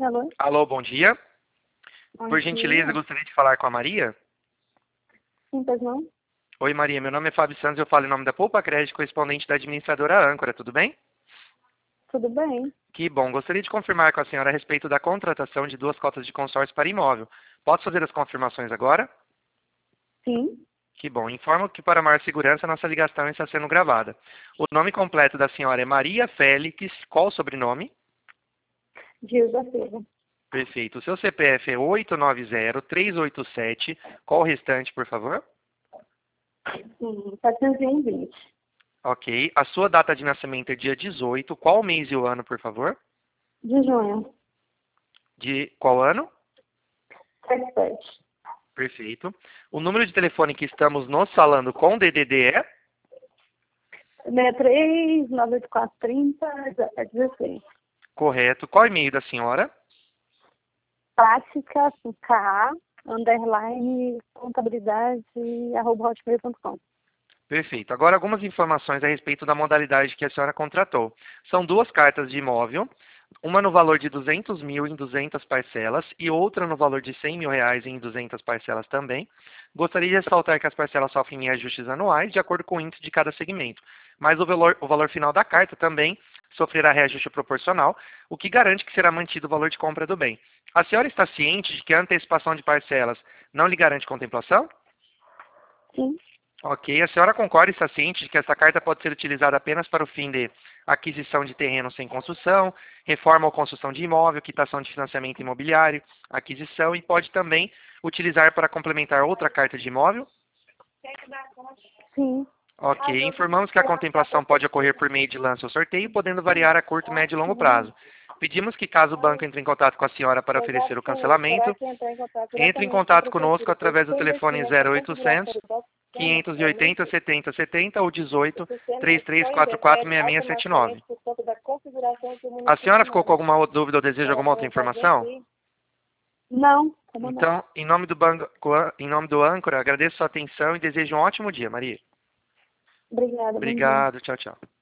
Alô? Alô, bom dia. Bom Por dia. gentileza, gostaria de falar com a Maria. Sim, pois não? Oi, Maria. Meu nome é Fábio Santos. Eu falo em nome da Poupa Crédito, correspondente da administradora Âncora. Tudo bem? Tudo bem? Que bom. Gostaria de confirmar com a senhora a respeito da contratação de 2 cotas de consórcio para imóvel. Posso fazer as confirmações agora? Sim. Que bom. Informo que, para maior segurança, nossa ligação está sendo gravada. O nome completo da senhora é Maria Félix. Qual o sobrenome? Dias da Silva. Perfeito. O seu CPF é 890-387. Qual o restante, por favor? 720. Ok. A sua data de nascimento é dia 18. Qual o mês e o ano, por favor? De junho. De qual ano? 77. Perfeito. O número de telefone que estamos nos falando com DDD é? 63 98430 1716. Correto. Qual o e-mail da senhora? Prática, K, underline, contabilidade, @hotmail.com. Perfeito. Agora algumas informações a respeito da modalidade que a senhora contratou. São 2 cartas de imóvel, uma no valor de 200 mil em 200 parcelas e outra no valor de 100 mil reais em 200 parcelas também. Gostaria de ressaltar que as parcelas sofrem reajustes anuais de acordo com o índice de cada segmento, mas o valor final da carta também sofrerá reajuste proporcional, o que garante que será mantido o valor de compra do bem. A senhora está ciente de que a antecipação de parcelas não lhe garante contemplação? Sim. Ok. A senhora concorda e está ciente de que essa carta pode ser utilizada apenas para o fim de aquisição de terreno sem construção, reforma ou construção de imóvel, quitação de financiamento imobiliário, aquisição e pode também utilizar para complementar outra carta de imóvel? Sim. Ok. Informamos que a contemplação pode ocorrer por meio de lance ou sorteio, podendo variar a curto, médio e longo prazo. Pedimos que, caso o banco entre em contato com a senhora para oferecer o cancelamento, entre em contato conosco através do telefone 0800 580 70 70 ou 18 3344 6679. A senhora ficou com alguma outra dúvida ou deseja alguma outra informação? Não, como não? Então, em nome do banco, em nome do Âncora, agradeço a sua atenção e desejo um ótimo dia, Maria. Obrigada, bom dia. Obrigado, tchau, tchau.